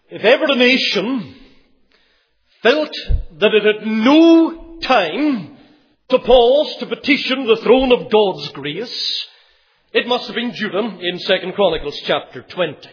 If ever a nation felt that it had no time to pause to petition the throne of God's grace, it must have been Judah in 2 Chronicles chapter 20.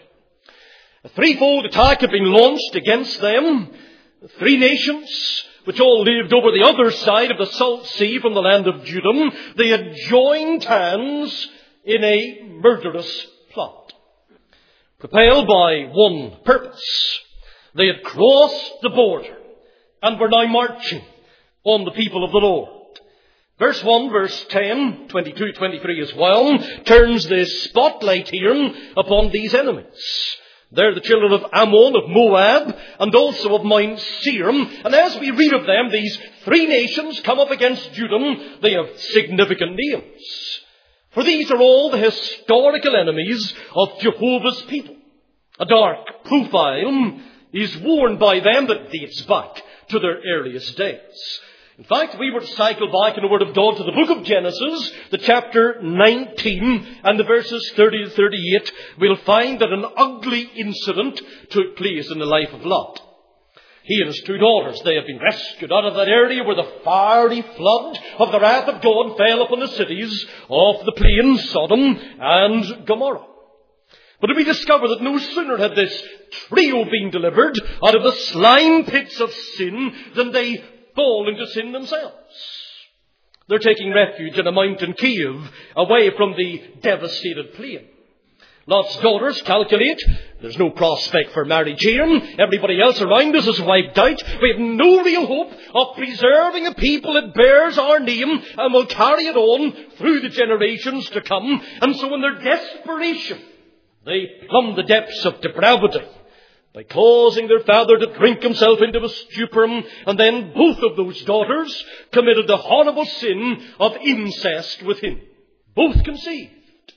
A threefold attack had been launched against them. Three nations, which all lived over the other side of the Salt Sea from the land of Judah, they had joined hands in a murderous plot. Propelled by one purpose, they had crossed the border and were now marching on the people of the Lord. Verse 1, verse 10, 22, 23 as well, turns the spotlight here upon these enemies. They're the children of Ammon, of Moab, and also of Mount Seir. And as we read of them, these three nations come up against Judah. They have significant names. For these are all the historical enemies of Jehovah's people. A dark profile is worn by them that dates back to their earliest days. In fact, if we were to cycle back in the Word of God to the book of Genesis, the chapter 19 and the verses 30 to 38, we'll find that an ugly incident took place in the life of Lot. He and his two daughters, they had been rescued out of that area where the fiery flood of the wrath of God fell upon the cities of the plain, Sodom and Gomorrah. But we discover that no sooner had this trio been delivered out of the slime pits of sin than they fall into sin themselves. They're taking refuge in a mountain cave away from the devastated plain. Lot's daughters calculate there's no prospect for marriage here. Everybody else around us is wiped out. We have no real hope of preserving a people that bears our name and will carry it on through the generations to come. And so in their desperation, they plumb the depths of depravity by causing their father to drink himself into a stupor, and then both of those daughters committed the horrible sin of incest with him. Both conceived.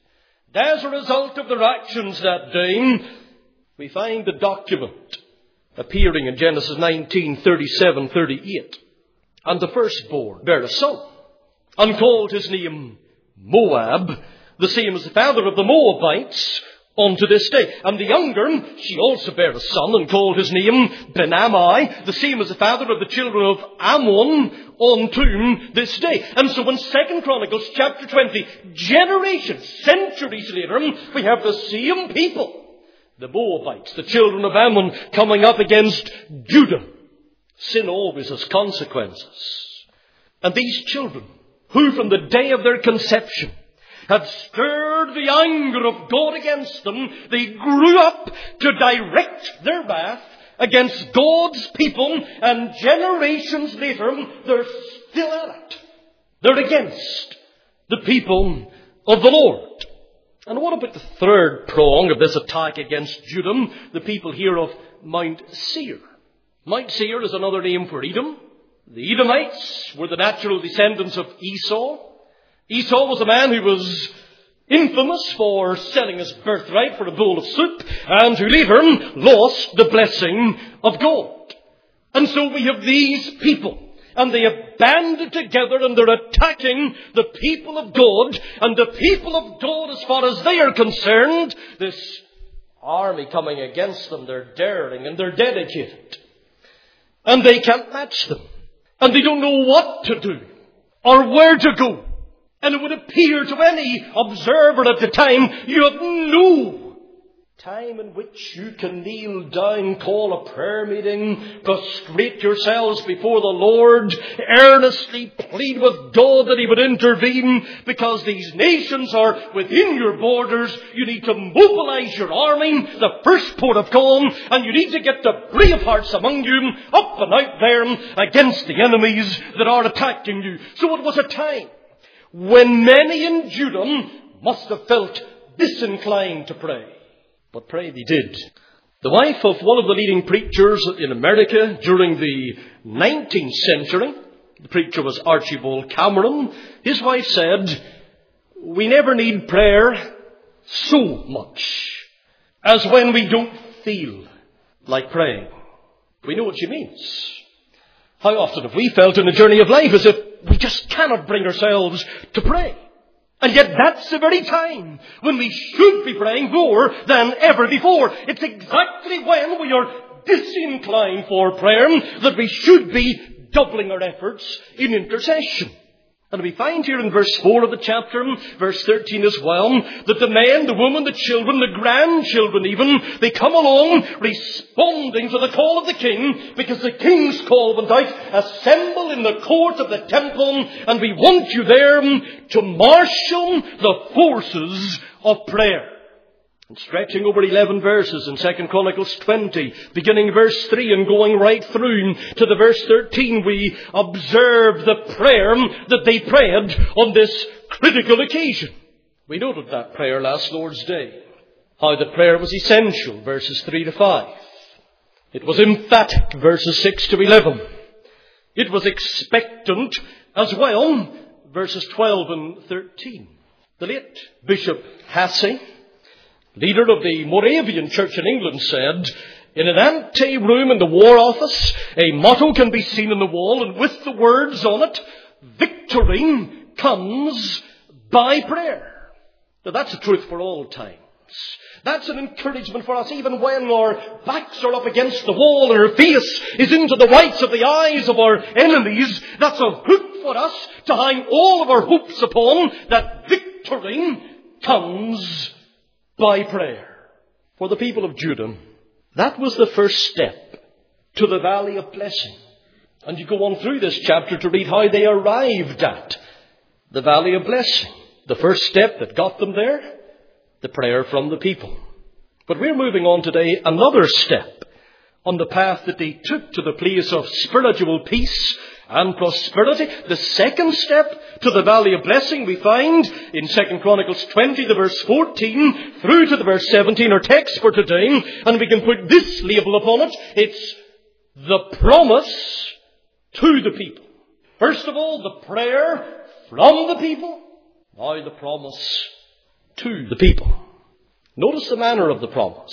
As a result of their actions that day, we find the document appearing in Genesis 19:37-38. And the firstborn bare a son, and called his name Moab, the same as the father of the Moabites, unto this day. And the younger, she also bare a son, and called his name Ben-Ammi, the same as the father of the children of Ammon, unto this day. And so in 2 Chronicles chapter 20, generations, centuries later, we have the same people, the Moabites, the children of Ammon, coming up against Judah. Sin always has consequences. And these children, who from the day of their conception had stirred the anger of God against them, they grew up to direct their wrath against God's people, and generations later, they're still at it. They're against the people of the Lord. And what about the third prong of this attack against Judah, the people here of Mount Seir? Mount Seir is another name for Edom. The Edomites were the natural descendants of Esau. Esau was a man who was infamous for selling his birthright for a bowl of soup, and who later lost the blessing of God. And so we have these people, and they have banded together, and they're attacking the people of God. And the people of God, as far as they are concerned, this army coming against them, they're daring and they're dedicated. And they can't match them. And they don't know what to do or where to go. And it would appear to any observer at the time, you have no time in which you can kneel down, call a prayer meeting, prostrate yourselves before the Lord, earnestly plead with God that He would intervene, because these nations are within your borders. You need to mobilize your army, the first port of call, and you need to get the brave hearts among you up and out there against the enemies that are attacking you. So it was a time when many in Judah must have felt disinclined to pray. But pray they did. The wife of one of the leading preachers in America during the 19th century, the preacher was Archibald Cameron, his wife said, "We never need prayer so much as when we don't feel like praying." We know what she means. How often have we felt in the journey of life as if we just cannot bring ourselves to pray? And yet that's the very time when we should be praying more than ever before. It's exactly when we are disinclined for prayer, that we should be doubling our efforts in intercession. And we find here in verse 4 of the chapter, verse 13 as well, that the men, the women, the children, the grandchildren even, they come along responding to the call of the king, because the king's call went out, assemble in the court of the temple, and we want you there to marshal the forces of prayer. And stretching over 11 verses in 2 Chronicles 20, beginning verse 3 and going right through to the verse 13, we observe the prayer that they prayed on this critical occasion. We noted that prayer last Lord's Day. How the prayer was essential, verses 3 to 5. It was emphatic, verses 6 to 11. It was expectant as well, verses 12 and 13. The late Bishop Hasse, leader of the Moravian Church in England, said, in an ante-room in the War Office, a motto can be seen on the wall, and with the words on it, victory comes by prayer. Now that's the truth for all times. That's an encouragement for us, even when our backs are up against the wall and our face is into the whites of the eyes of our enemies. That's a hook for us to hang all of our hopes upon, that victory comes by prayer. For the people of Judah, that was the first step to the valley of blessing. And you go on through this chapter to read how they arrived at the valley of blessing. The first step that got them there, the prayer from the people. But we're moving on today another step on the path that they took to the place of spiritual peace and prosperity. The second step to the valley of blessing we find in 2 Chronicles 20, the verse 14, through to the verse 17, our text for today. And we can put this label upon it. It's the promise to the people. First of all, the prayer from the people. Now the promise to the people. Notice the manner of the promise.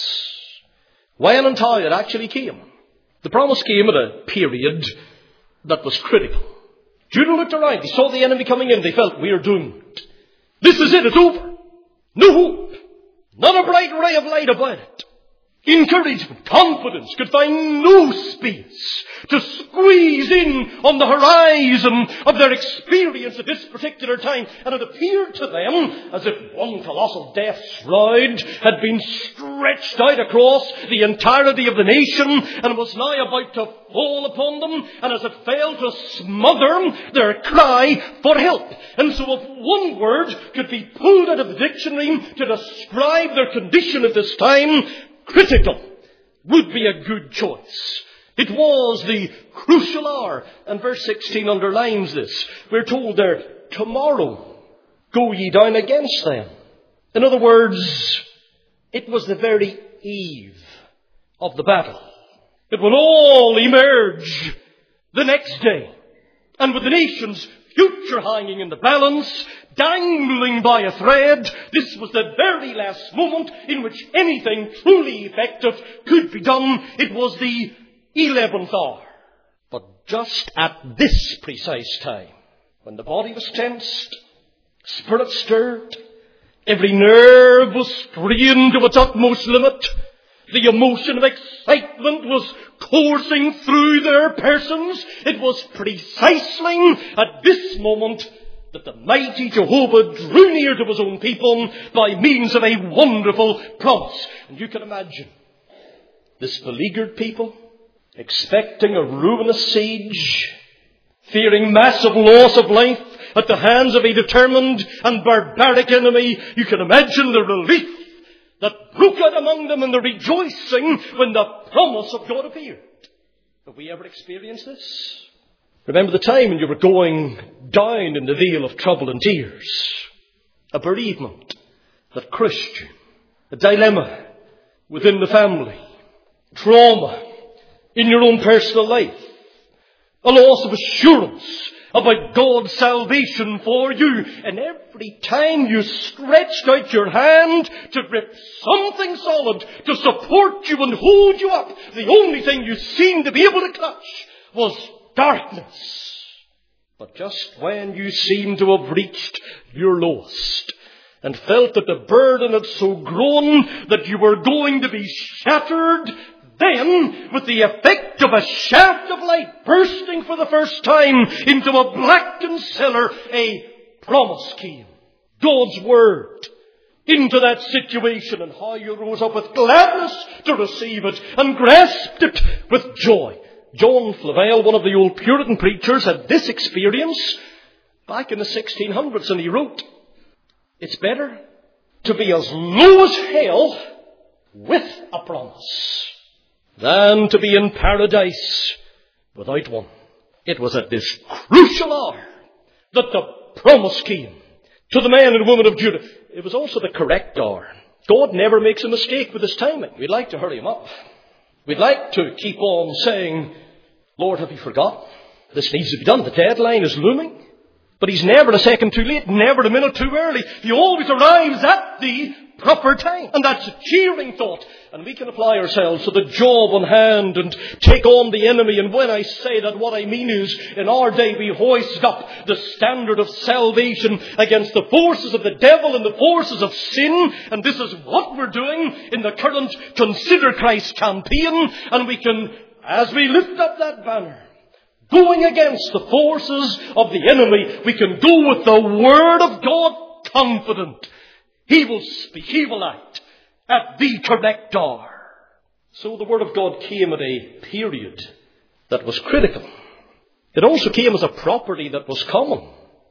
When and how it actually came. The promise came at a period that was critical. Judah looked around. They saw the enemy coming in. They felt, we are doomed. This is it. It's over. No hope. Not a bright ray of light about it. Encouragement, confidence could find no space to squeeze in on the horizon of their experience at this particular time. And it appeared to them as if one colossal death shroud had been stretched out across the entirety of the nation and was now about to fall upon them. And as it failed to smother their cry for help. And so if one word could be pulled out of the dictionary to describe their condition at this time, critical would be a good choice. It was the crucial hour. And verse 16 underlines this. We're told there, tomorrow go ye down against them. In other words, it was the very eve of the battle. It will all emerge the next day. And with the nation's future hanging in the balance, dangling by a thread, this was the very last moment in which anything truly effective could be done. It was the 11th hour. But just at this precise time, when the body was tensed, spirit stirred, every nerve was strained to its utmost limit, the emotion of excitement was coursing through their persons. It was precisely at this moment that the mighty Jehovah drew near to his own people by means of a wonderful promise. And you can imagine this beleaguered people expecting a ruinous siege, fearing massive loss of life at the hands of a determined and barbaric enemy. You can imagine the relief that broke out among them and the rejoicing when the promise of God appeared. Have we ever experienced this? Remember the time when you were going down in the vale of trouble and tears. A bereavement that crushed you. A dilemma within the family. Trauma in your own personal life. A loss of assurance about God's salvation for you. And every time you stretched out your hand to grip something solid to support you and hold you up, the only thing you seemed to be able to clutch was darkness. But just when you seemed to have reached your lowest and felt that the burden had so grown that you were going to be shattered, then, with the effect of a shaft of light bursting for the first time into a blackened cellar, a promise came. God's Word into that situation, and how you rose up with gladness to receive it and grasped it with joy. John Flavel, one of the old Puritan preachers, had this experience back in the 1600s, and he wrote, "It's better to be as low as hell with a promise than to be in paradise without one." It was at this crucial hour that the promise came to the man and woman of Judah. It was also the correct hour. God never makes a mistake with his timing. We'd like to hurry him up. We'd like to keep on saying, "Lord, have you forgotten? This needs to be done. The deadline is looming." But he's never a second too late, never a minute too early. He always arrives at the proper time. And that's a cheering thought. And we can apply ourselves to the job on hand and take on the enemy. And when I say that, what I mean is, in our day we hoist up the standard of salvation against the forces of the devil and the forces of sin. And this is what we're doing in the current Consider Christ campaign. And we can, as we lift up that banner, going against the forces of the enemy, we can go with the Word of God confident. He will speak, He will act at the correct hour. So the Word of God came at a period that was critical. It also came as a property that was common.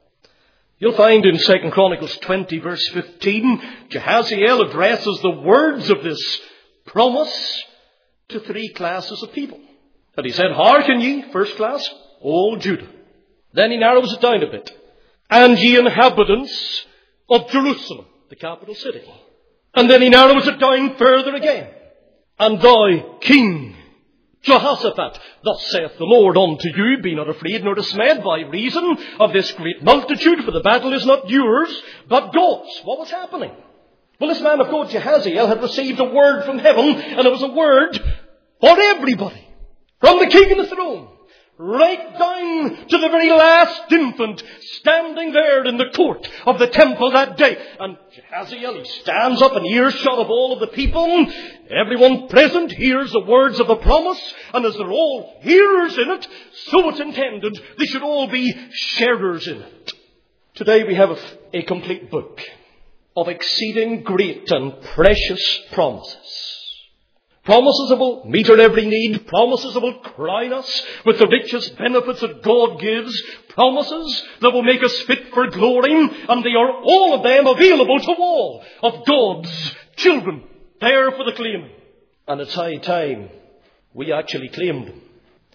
You'll find in 2 Chronicles 20 verse 15, Jehaziel addresses the words of this promise to three classes of people. And he said, "Hearken ye, first class, all Judah." Then he narrows it down a bit. "And ye inhabitants of Jerusalem," the capital city. And then he narrows it down further again. "And thou, King Jehoshaphat, thus saith the Lord unto you, be not afraid nor dismayed by reason of this great multitude, for the battle is not yours, but God's." What was happening? Well, this man of God, Jehaziel, had received a word from heaven, and it was a word for everybody. From the king and the throne, right down to the very last infant standing there in the court of the temple that day. And Jehaziel, he stands up in earshot of all of the people. Everyone present hears the words of the promise. And as they're all hearers in it, so it's intended they should all be sharers in it. Today we have a complete book of exceeding great and precious promises. Promises that will meet our every need. Promises that will crown us with the richest benefits that God gives. Promises that will make us fit for glory. And they are all of them available to all of God's children, there for the claiming. And it's high time we actually claimed them.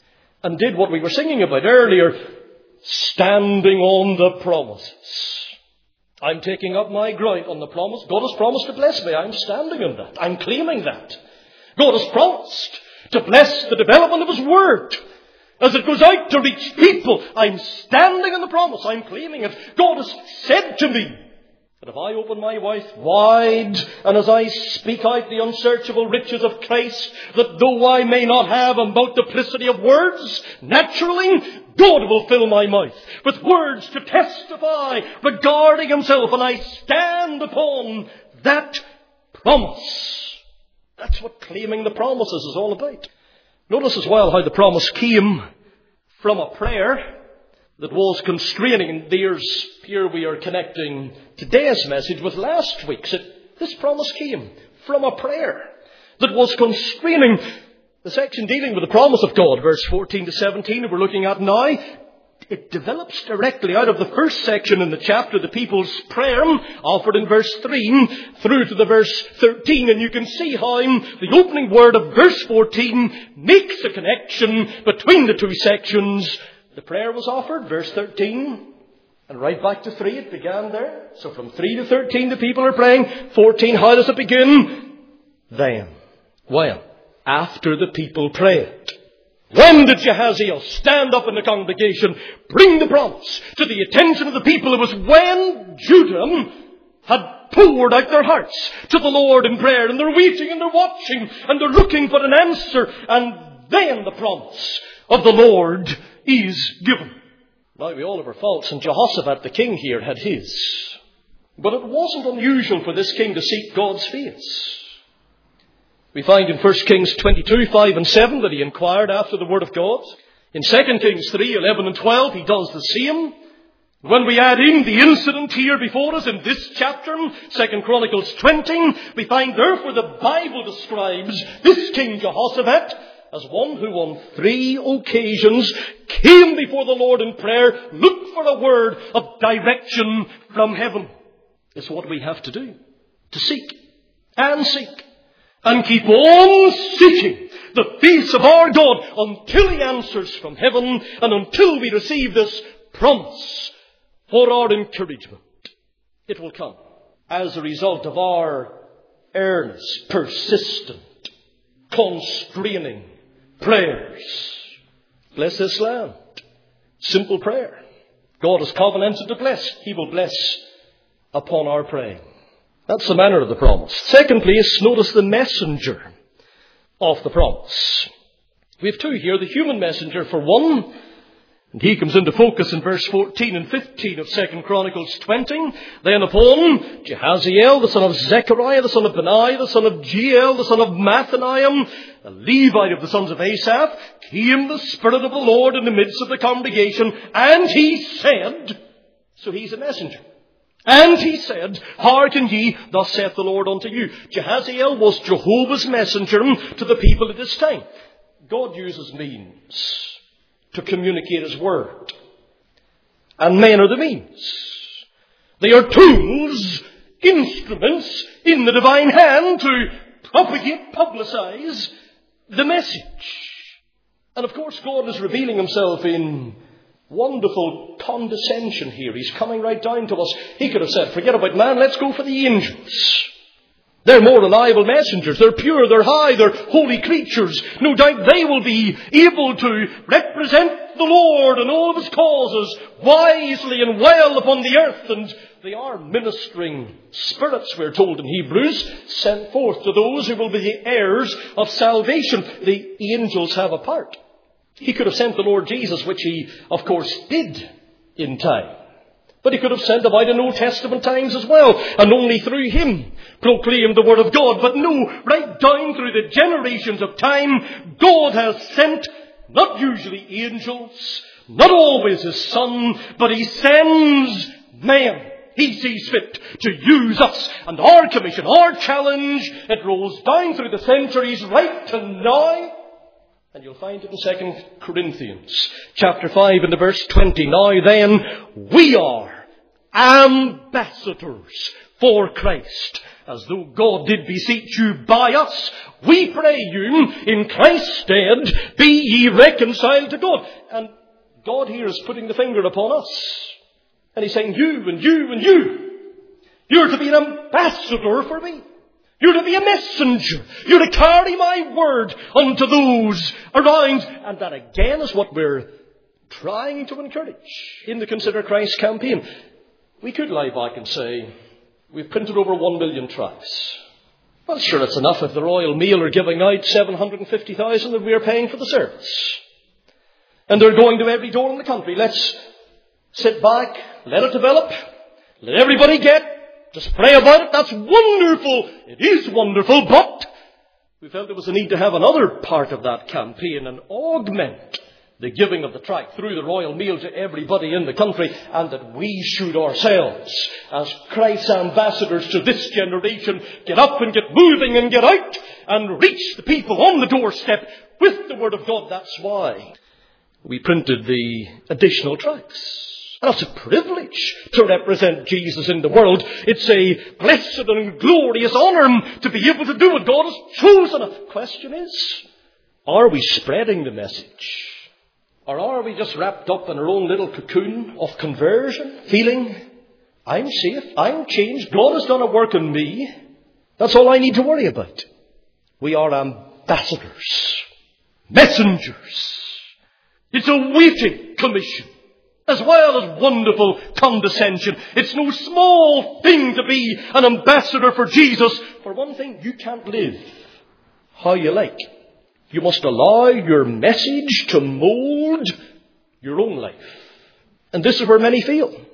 And did what we were singing about earlier, standing on the promises. I'm taking up my ground on the promise. God has promised to bless me. I'm standing on that. I'm claiming that. God has promised to bless the development of His Word as it goes out to reach people. I'm standing on the promise. I'm claiming it. God has said to me that if I open my mouth wide and as I speak out the unsearchable riches of Christ, that though I may not have a multiplicity of words, naturally, God will fill my mouth with words to testify regarding Himself. And I stand upon that promise. That's what claiming the promises is all about. Notice as well how the promise came from a prayer that was constraining. And here we are connecting today's message with last week's. This promise came from a prayer that was constraining. The section dealing with the promise of God, verse 14 to 17, that we're looking at now, it develops directly out of the first section in the chapter, the people's prayer, offered in verse 3, through to the verse 13. And you can see how the opening word of verse 14 makes a connection between the two sections. The prayer was offered, verse 13, and right back to 3 it began there. So from 3 to 13 the people are praying. 14, how does it begin? Then. Well, after the people prayed. When did Jehaziel stand up in the congregation, bring the promise to the attention of the people? It was when Judah had poured out their hearts to the Lord in prayer, and they're waiting and they're watching and they're looking for an answer, and then the promise of the Lord is given. Now we all have our faults, and Jehoshaphat the king here had his. But it wasn't unusual for this king to seek God's face. We find in 1 Kings 22, 5 and 7 that he inquired after the word of God. In 2 Kings 3, 11 and 12, he does the same. When we add in the incident here before us in this chapter, 2 Chronicles 20, we find therefore the Bible describes this King Jehoshaphat as one who on 3 occasions came before the Lord in prayer, looked for a word of direction from heaven. It's what we have to do. To seek and seek and keep on seeking the face of our God until he answers from heaven and until we receive this promise for our encouragement. It will come as a result of our earnest, persistent, constraining prayers. Bless this land. Simple prayer. God has covenanted to bless. He will bless upon our praying. That's the manner of the promise. Second place, notice the messenger of the promise. We have 2 here. The human messenger for one. And he comes into focus in verse 14 and 15 of 2 Chronicles 20. Then upon Jehaziel, the son of Zechariah, the son of Benaiah, the son of Jeiel, the son of Mathaniah, a Levite of the sons of Asaph, came the Spirit of the Lord in the midst of the congregation. And he said, so he's a messenger. And he said, hearken ye, thus saith the Lord unto you. Jehaziel was Jehovah's messenger to the people at this time. God uses means to communicate his word. And men are the means. They are tools, instruments in the divine hand to propagate, publicize the message. And of course God is revealing himself in wonderful condescension here. He's coming right down to us. He could have said, forget about man, let's go for the angels. They're more reliable messengers. They're pure, they're high, they're holy creatures. No doubt they will be able to represent the Lord and all of his causes wisely and well upon the earth. And they are ministering spirits, we're told in Hebrews, sent forth to those who will be the heirs of salvation. The angels have a part. He could have sent the Lord Jesus, which he, of course, did in time. But he could have sent about in Old Testament times as well, and only through him proclaimed the word of God. But no, right down through the generations of time, God has sent, not usually angels, not always his Son, but he sends men. He sees fit to use us. And our commission, our challenge, it rolls down through the centuries right to now. And you'll find it in 2 Corinthians chapter 5 and the verse 20. Now then, we are ambassadors for Christ. As though God did beseech you by us, we pray you, in Christ's stead, be ye reconciled to God. And God here is putting the finger upon us. And he's saying, you and you and you. You're to be an ambassador for me. You're to be a messenger. You're to carry my word unto those around. And that again is what we're trying to encourage in the Consider Christ campaign. We could lie back and say, we've printed over 1 million tracts. Well, sure, it's enough if the Royal Mail are giving out 750,000 that we're paying for the service. And they're going to every door in the country. Let's sit back, let it develop, let everybody get. Just pray about it. That's wonderful. It is wonderful, but we felt there was a need to have another part of that campaign and augment the giving of the tract through the Royal Mail to everybody in the country, and that we should ourselves, as Christ's ambassadors to this generation, get up and get moving and get out and reach the people on the doorstep with the Word of God. That's why we printed the additional tracts. And it's a privilege to represent Jesus in the world. It's a blessed and glorious honour to be able to do what God has chosen. The question is, are we spreading the message? Or are we just wrapped up in our own little cocoon of conversion, feeling, I'm safe, I'm changed, God has done a work in me. That's all I need to worry about. We are ambassadors, messengers. It's a weighty commission, as well as wonderful condescension. It's no small thing to be an ambassador for Jesus. For one thing, you can't live how you like. You must allow your message to mould your own life. And this is where many fail.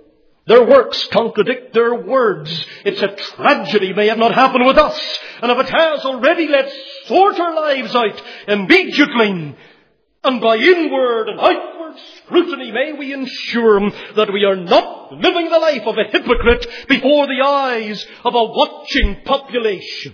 Their works contradict their words. It's a tragedy may it not happen with us. And if it has already, let's sort our lives out immediately. And by inward and outward scrutiny may we ensure that we are not living the life of a hypocrite before the eyes of a watching population.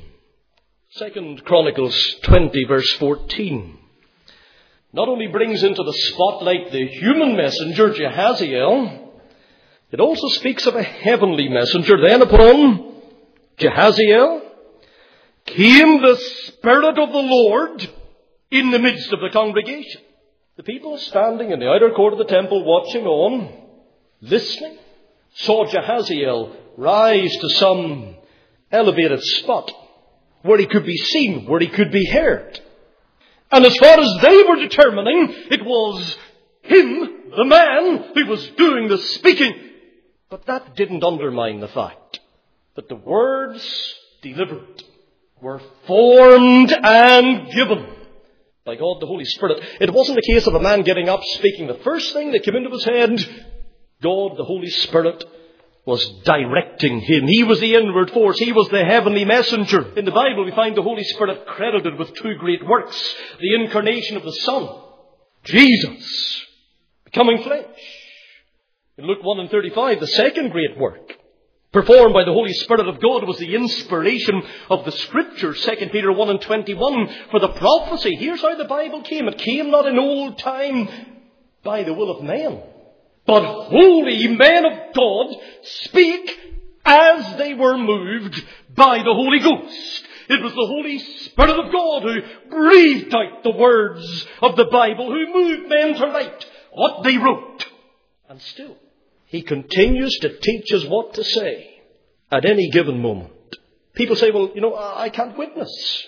2 Chronicles 20 verse 14 not only brings into the spotlight the human messenger Jehaziel, it also speaks of a heavenly messenger. Then upon Jehaziel came the Spirit of the Lord in the midst of the congregation. The people standing in the outer court of the temple watching on, listening, saw Jehaziel rise to some elevated spot where he could be seen, where he could be heard. And as far as they were determining, it was him, the man, who was doing the speaking. But that didn't undermine the fact that the words delivered were formed and given by God the Holy Spirit. It wasn't a case of a man getting up speaking the first thing that came into his head. God the Holy Spirit was directing him. He was the inward force. He was the heavenly messenger. In the Bible we find the Holy Spirit credited with two great works. The incarnation of the Son, Jesus, becoming flesh. In Luke 1 and 35, the second great work performed by the Holy Spirit of God was the inspiration of the Scriptures. 2 Peter 1 and 21, for the prophecy. Here's how the Bible came. It came not in old time by the will of man, but holy men of God speak as they were moved by the Holy Ghost. It was the Holy Spirit of God who breathed out the words of the Bible, who moved men to write what they wrote. And still, He continues to teach us what to say at any given moment. People say, well, I can't witness.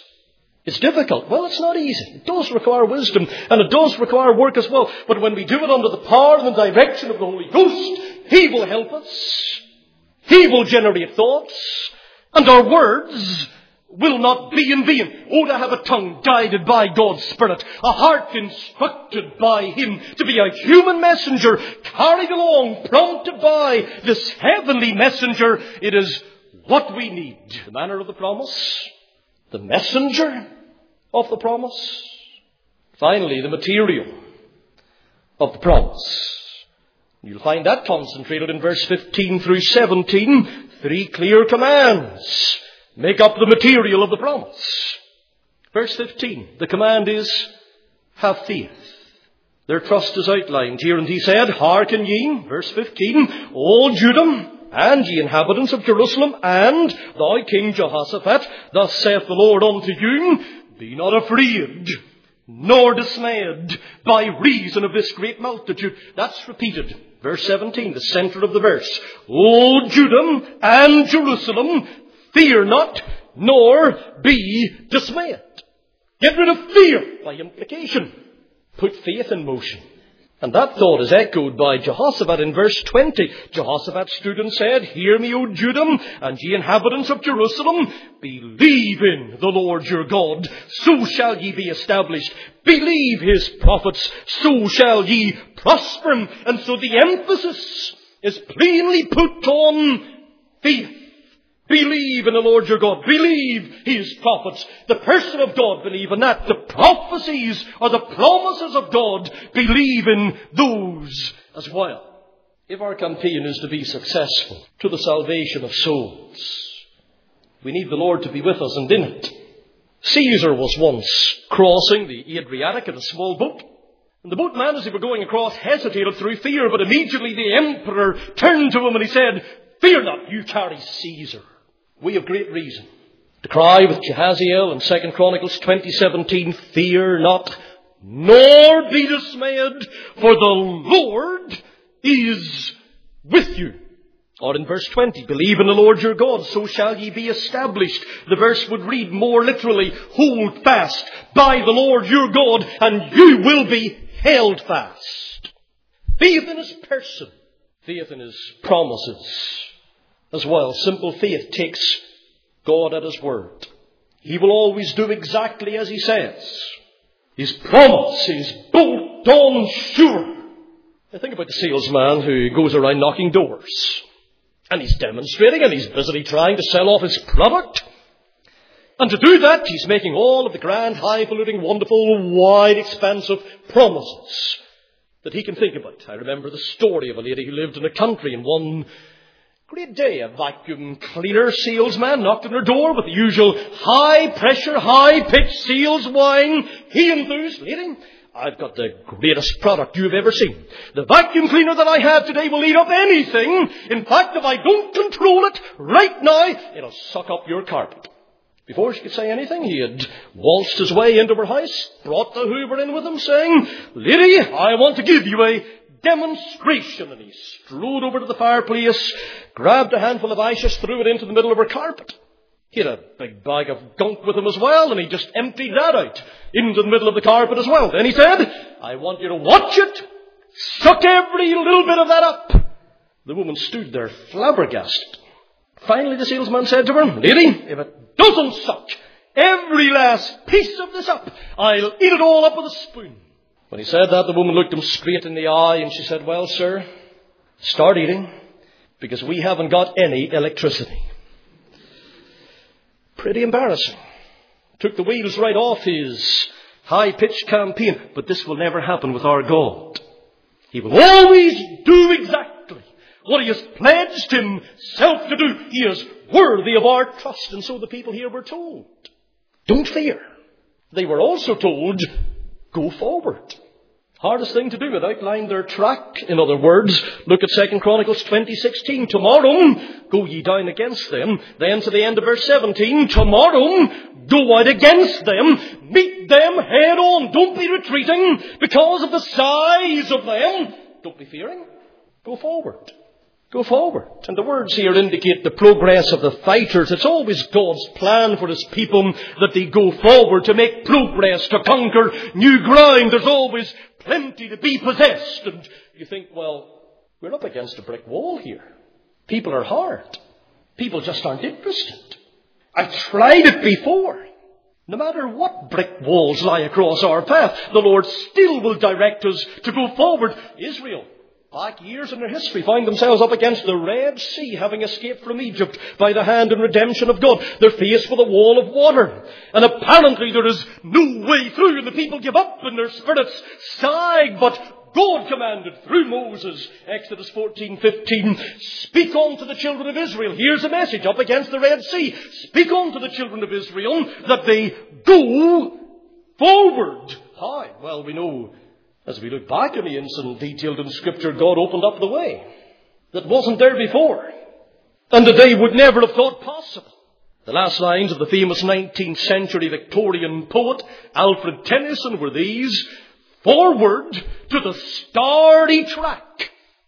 It's difficult. Well, it's not easy. It does require wisdom, and it does require work as well. But when we do it under the power and the direction of the Holy Ghost, He will help us. He will generate thoughts, and our words will not be in vain. Oh, to have a tongue guided by God's Spirit, a heart instructed by Him, to be a human messenger carried along, prompted by this heavenly messenger. It is what we need. The manner of the promise, the messenger of the promise, finally the material of the promise. You'll find that concentrated in verse 15 through 17. 3 clear commands make up the material of the promise. Verse 15, the command is, have faith. Their trust is outlined here, and He said, hearken ye, verse 15, all Judah, and ye inhabitants of Jerusalem, and thou King Jehoshaphat, thus saith the Lord unto you, be not afraid, nor dismayed by reason of this great multitude. That's repeated. Verse 17, the center of the verse. O Judah and Jerusalem, fear not, nor be dismayed. Get rid of fear by implication. Put faith in motion. And that thought is echoed by Jehoshaphat in verse 20. Jehoshaphat stood and said, hear me, O Judah, and ye inhabitants of Jerusalem, believe in the Lord your God, so shall ye be established. Believe His prophets, so shall ye prosper. And so the emphasis is plainly put on faith. Believe in the Lord your God. Believe His prophets. The person of God, believe in that. The prophecies or the promises of God, believe in those as well. If our campaign is to be successful to the salvation of souls, we need the Lord to be with us and in it. Caesar was once crossing the Adriatic in a small boat. And the boatman, as they were going across, hesitated through fear, but immediately the emperor turned to him and he said, fear not, you carry Caesar. We have great reason to cry with Jehaziel in 2 Chronicles 20:17, fear not, nor be dismayed, for the Lord is with you. Or in verse 20, believe in the Lord your God, so shall ye be established. The verse would read more literally, hold fast by the Lord your God, and you will be held fast. Faith in His person, faith in His promises as well. Simple faith takes God at His word. He will always do exactly as He says. His promise is bolt on sure. I think about the salesman who goes around knocking doors. And he's demonstrating and he's busily trying to sell off his product. And to do that, he's making all of the grand, highfalutin, wonderful, wide, expansive promises that he can think about. I remember the story of a lady who lived in a country, and one great day a vacuum cleaner salesman knocked on her door with the usual high-pressure, high-pitched sales whine. He enthused, "Lady, I've got the greatest product you've ever seen. The vacuum cleaner that I have today will eat up anything. In fact, if I don't control it right now, it'll suck up your carpet." Before she could say anything, he had waltzed his way into her house, brought the Hoover in with him, saying, "Lady, I want to give you a demonstration." And he strode over to the fireplace, grabbed a handful of ashes, threw it into the middle of her carpet. He had a big bag of gunk with him as well, and he just emptied that out into the middle of the carpet as well. Then he said, "I want you to watch it. Suck every little bit of that up." The woman stood there flabbergasted. Finally, the salesman said to her, "Lady, if it doesn't suck every last piece of this up, I'll eat it all up with a spoon." When he said that, the woman looked him straight in the eye and she said, "Well, sir, start eating, because we haven't got any electricity." Pretty embarrassing. Took the wheels right off his high-pitched campaign. But this will never happen with our God. He will always do exactly what he has pledged himself to do. He is worthy of our trust. And so the people here were told, don't fear. They were also told, go forward. Hardest thing to do, it outlined their track. In other words, look at 2 Chronicles 20:16. Tomorrow, go ye down against them. Then to the end of verse 17, tomorrow, go out against them. Meet them head on. Don't be retreating because of the size of them. Don't be fearing. Go forward. Go forward. And the words here indicate the progress of the fighters. It's always God's plan for his people that they go forward to make progress, to conquer new ground. There's always plenty to be possessed. And you think, well, we're up against a brick wall here. People are hard. People just aren't interested. I've tried it before. No matter what brick walls lie across our path, the Lord still will direct us to go forward. Israel, back years in their history, find themselves up against the Red Sea, having escaped from Egypt by the hand and redemption of God. They're faced with a wall of water. And apparently there is no way through, and the people give up and their spirits sag. But God commanded through Moses, Exodus 14:15, speak on to the children of Israel. Here's a message up against the Red Sea. Speak on to the children of Israel that they go forward. How? Well, we know, as we look back on the incident detailed in Scripture, God opened up the way that wasn't there before, and that they would never have thought possible. The last lines of the famous 19th century Victorian poet Alfred Tennyson were these: forward to the starry track,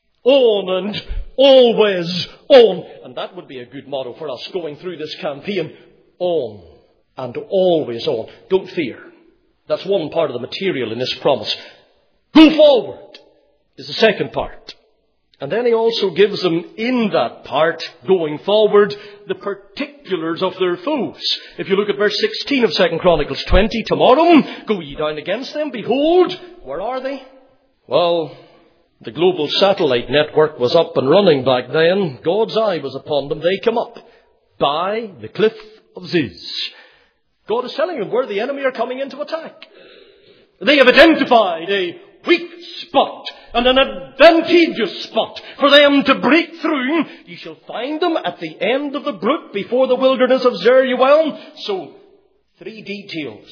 on and always on. And that would be a good motto for us going through this campaign. On and always on. Don't fear. That's one part of the material in this promise. Go forward is the second part. And then he also gives them in that part, going forward, the particulars of their foes. If you look at verse 16 of 2 Chronicles 20, tomorrow go ye down against them. Behold, where are they? Well, the global satellite network was up and running back then. God's eye was upon them. They come up by the cliff of Ziz. God is telling them where the enemy are coming in to attack. They have identified a weak spot and an advantageous spot for them to break through. You shall find them at the end of the brook before the wilderness of Zeruel. So, 3 details,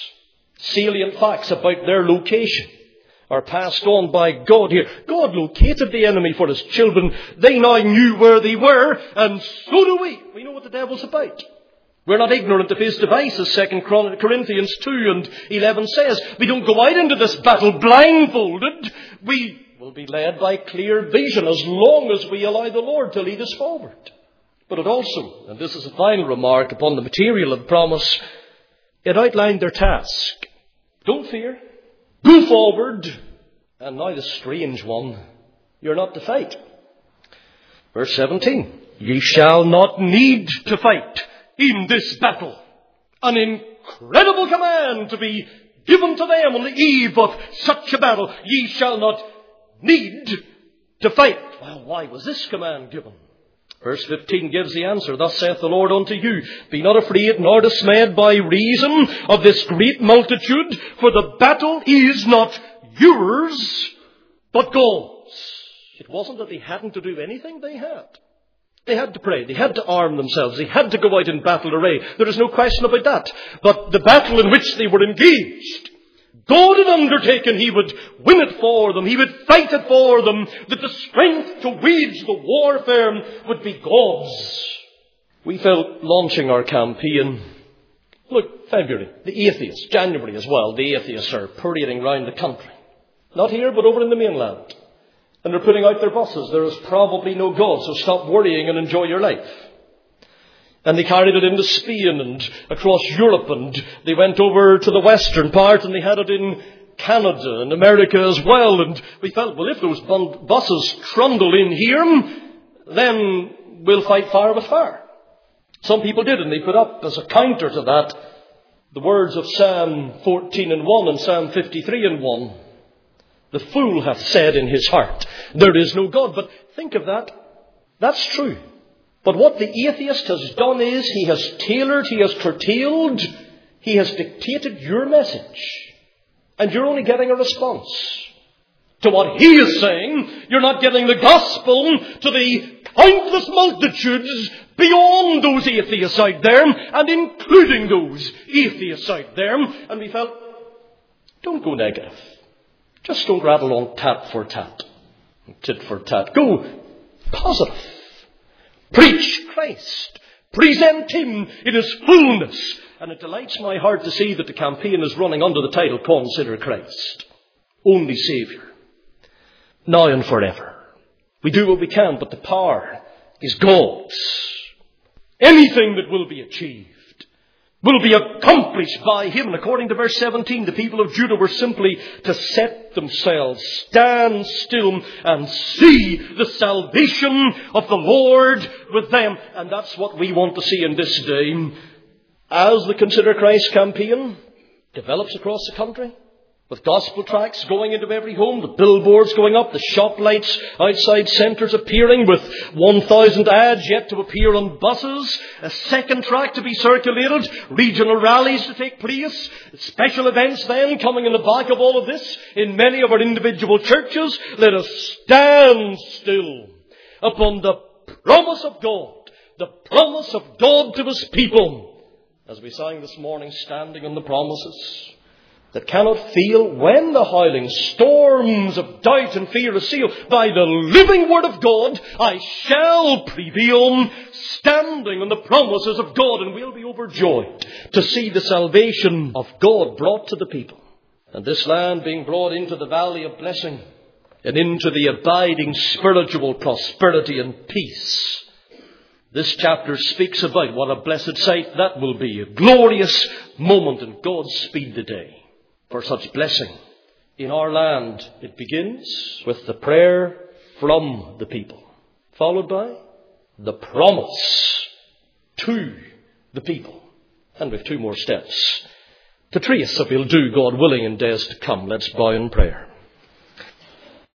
salient facts about their location are passed on by God here. God located the enemy for his children. They now knew where they were, and so do we. We know what the devil's about. We're not ignorant of his devices, 2 Corinthians 2:11 says. We don't go out into this battle blindfolded. We will be led by clear vision as long as we allow the Lord to lead us forward. But it also, and this is a final remark upon the material of the promise, it outlined their task. Don't fear. Go forward. And now the strange one. You're not to fight. Verse 17. Ye shall not need to fight in this battle. An incredible command to be given to them on the eve of such a battle. Ye shall not need to fight. Well, why was this command given? Verse 15 gives the answer. Thus saith the Lord unto you, be not afraid nor dismayed by reason of this great multitude, for the battle is not yours, but God's. It wasn't that they hadn't to do anything. They had. They had to pray. They had to arm themselves. They had to go out in battle array. There is no question about that. But the battle in which they were engaged, God had undertaken He would win it for them. He would fight it for them. That the strength to wage the warfare would be God's. We felt launching our campaign. Look, February, the atheists, January as well, the atheists are parading round the country. Not here, but over in the mainland. And they're putting out their buses. There is probably no God, so stop worrying and enjoy your life. And they carried it into Spain and across Europe, and they went over to the western part, and they had it in Canada and America as well. And we felt, well, if those buses trundle in here, then we'll fight fire with fire. Some people did, and they put up as a counter to that the words of Psalm 14:1 and Psalm 53:1. The fool hath said in his heart, there is no God. But think of that. That's true. But what the atheist has done is he has tailored, he has curtailed, he has dictated your message. And you're only getting a response to what he is saying. You're not getting the gospel to the countless multitudes beyond those atheists out there and including those atheists out there. And we felt, don't go negative. Just don't rattle on tat for tat, tit for tat. Go positive. Preach Christ. Present Him in His fullness. And it delights my heart to see that the campaign is running under the title, Consider Christ. Only Saviour. Now and forever. We do what we can, but the power is God's. Anything that will be achieved will be accomplished by Him. And according to verse 17, the people of Judah were simply to set themselves, stand still, and see the salvation of the Lord with them. And that's what we want to see in this day. As the Consider Christ campaign develops across the country, with gospel tracts going into every home, the billboards going up, the shop lights outside centres appearing with 1,000 ads yet to appear on buses, a second tract to be circulated, regional rallies to take place, special events then coming in the back of all of this in many of our individual churches. Let us stand still upon the promise of God, the promise of God to His people, as we sang this morning, standing on the promises that cannot fail when the howling storms of doubt and fear assail. By the living word of God, I shall prevail, standing on the promises of God, and we'll be overjoyed to see the salvation of God brought to the people, and this land being brought into the valley of blessing and into the abiding spiritual prosperity and peace. This chapter speaks about what a blessed sight that will be, a glorious moment, and God speed the day for such blessing in our land. It begins with the prayer from the people, followed by the promise to the people. And with two more steps to trace, if we'll do, God willing, in days to come. Let's bow in prayer.